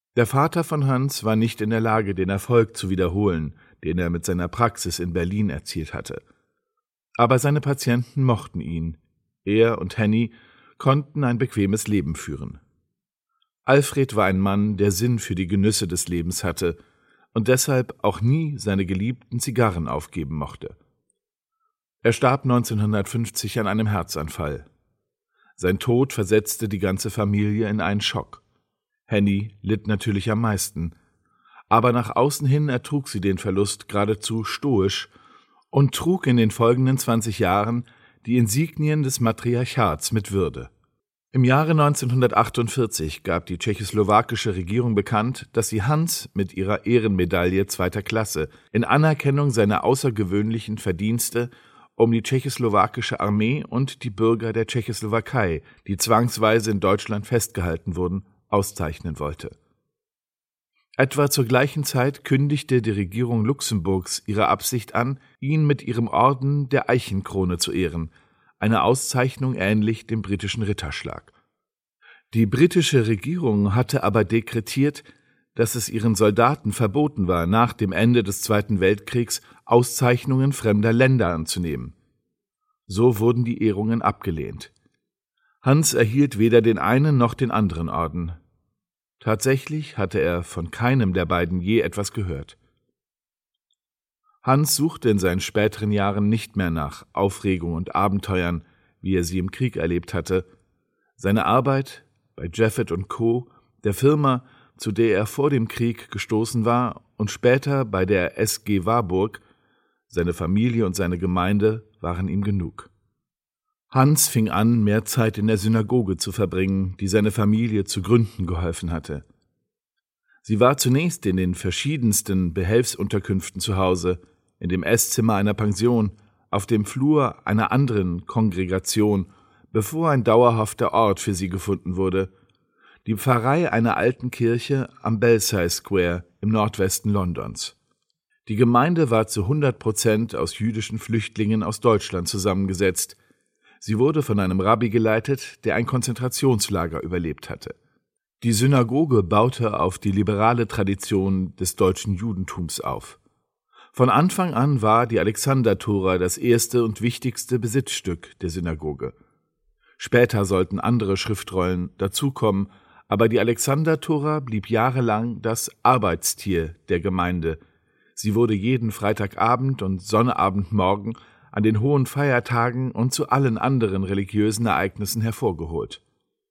Der Vater von Hans war nicht in der Lage, den Erfolg zu wiederholen, den er mit seiner Praxis in Berlin erzielt hatte. Aber seine Patienten mochten ihn. Er und Henny konnten ein bequemes Leben führen. Alfred war ein Mann, der Sinn für die Genüsse des Lebens hatte und deshalb auch nie seine geliebten Zigarren aufgeben mochte. Er starb 1950 an einem Herzanfall. Sein Tod versetzte die ganze Familie in einen Schock. Henny litt natürlich am meisten, aber nach außen hin ertrug sie den Verlust geradezu stoisch und trug in den folgenden 20 Jahren die Insignien des Matriarchats mit Würde. Im Jahre 1948 gab die tschechoslowakische Regierung bekannt, dass sie Hans mit ihrer Ehrenmedaille 2. Klasse in Anerkennung seiner außergewöhnlichen Verdienste um die tschechoslowakische Armee und die Bürger der Tschechoslowakei, die zwangsweise in Deutschland festgehalten wurden, auszeichnen wollte. Etwa zur gleichen Zeit kündigte die Regierung Luxemburgs ihre Absicht an, ihn mit ihrem Orden der Eichenkrone zu ehren, eine Auszeichnung ähnlich dem britischen Ritterschlag. Die britische Regierung hatte aber dekretiert, dass es ihren Soldaten verboten war, nach dem Ende des Zweiten Weltkriegs Auszeichnungen fremder Länder anzunehmen. So wurden die Ehrungen abgelehnt. Hans erhielt weder den einen noch den anderen Orden. Tatsächlich hatte er von keinem der beiden je etwas gehört. Hans suchte in seinen späteren Jahren nicht mehr nach Aufregung und Abenteuern, wie er sie im Krieg erlebt hatte. Seine Arbeit bei Jeffet & Co., der Firma, zu der er vor dem Krieg gestoßen war, und später bei der SG Warburg, seine Familie und seine Gemeinde waren ihm genug. Hans fing an, mehr Zeit in der Synagoge zu verbringen, die seine Familie zu gründen geholfen hatte. Sie war zunächst in den verschiedensten Behelfsunterkünften zu Hause, in dem Esszimmer einer Pension, auf dem Flur einer anderen Kongregation, bevor ein dauerhafter Ort für sie gefunden wurde, die Pfarrei einer alten Kirche am Belsize Square im Nordwesten Londons. Die Gemeinde war zu 100% aus jüdischen Flüchtlingen aus Deutschland zusammengesetzt. Sie wurde von einem Rabbi geleitet, der ein Konzentrationslager überlebt hatte. Die Synagoge baute auf die liberale Tradition des deutschen Judentums auf. Von Anfang an war die Alexandertora das erste und wichtigste Besitzstück der Synagoge. Später sollten andere Schriftrollen dazukommen, aber die Alexandertora blieb jahrelang das Arbeitstier der Gemeinde. Sie wurde jeden Freitagabend und Sonnabendmorgen an den hohen Feiertagen und zu allen anderen religiösen Ereignissen hervorgeholt.